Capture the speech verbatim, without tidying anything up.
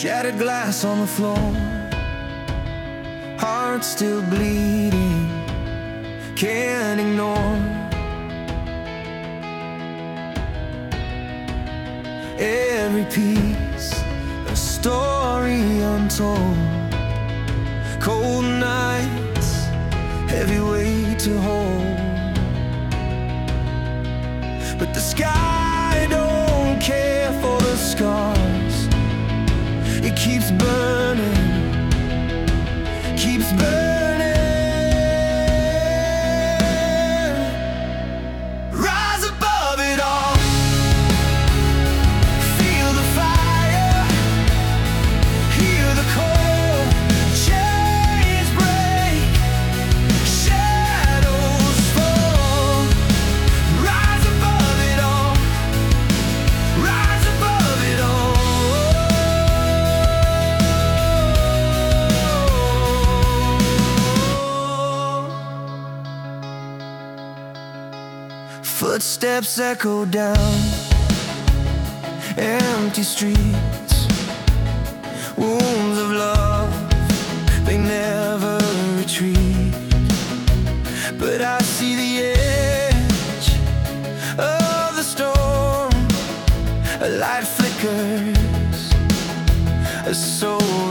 Shattered glass on the floor, heart still bleeding, can't ignore. Every piece, a story untold. Cold nights, heavy weight to hold. But the sky don't care for the scars. It keeps burning, keeps burning. Rise above it all. Feel the fire, hear the cold. Chains break, shadows fall. Rise above it all. Rise above it all. Footsteps echo down empty streets, wounds of love, they never retreat. But I see the edge of the storm, a light flickers, a soul